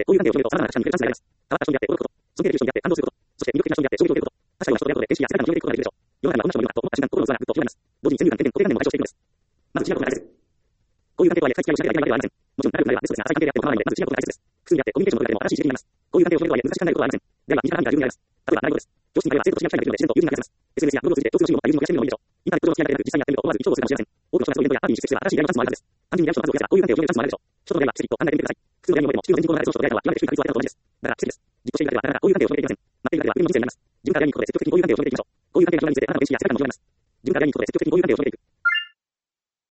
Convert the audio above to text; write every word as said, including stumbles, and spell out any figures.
て、こういう関係を広げると、様々な他者に触れるチャンスが得られます。変わった人にあって驚くこと、尊敬できる人にあって感動すること、そして魅力的な人にあって衝撃を受けること、他者を人と出会うことで天使や世界の広げていくことができるでしょう。世の中にはこんな人もいるなと思った瞬間、心の空がぐっと広がります。同時に先入観、偏見、固定観念も解消していくのです。まず、違うことが大切。こういう関係とはいえ、再付き合いをしなければいけないわけではありません。もちろん、仲良くなればベストですが、浅い関係であっても構わないので、まず違うことが大切です。複数にあって、コミュニケーションの取り方でも新しい刺激になります。こういう関係を広げるとはいえ、難しく考えることはありません。では、身近な何か理由にあります。例えば、習い事です。教室に通えば生徒と違う機会ができるので、自然と友人が増やせます。エスエヌエス やブログを通じて共通の趣味を持った友人も増やしてみるのもいいでしょう。インターネット上の付き合いだけでなく、実際にやってみると思わず意気投合するかもしれません。多くの人がそういうイベントやパーティーに出席すれば新しい出会いのチャンスもあるはずです。単純にやる人の数を増やせば、こういう関係を広げるチャンスもあるでしょう。人と出会いは奇跡と考えてみてください。普通の出会いにおいても、地球の人口の中で少々と出会えたのは、極めて低い確率を与えると同じです。だから、奇跡です。実行しているだけでは、なかなかこういう関係を広げていきません。待っているだけでは、自分の人生になります。自分から出会いに行くことで積極的にこういう関係を広げていきましょう。こういう関係を広げるにつれて、あなたの意識や世界の広がります。自分から出会いに行くことで積極的にこういう関係を広げていきましょう。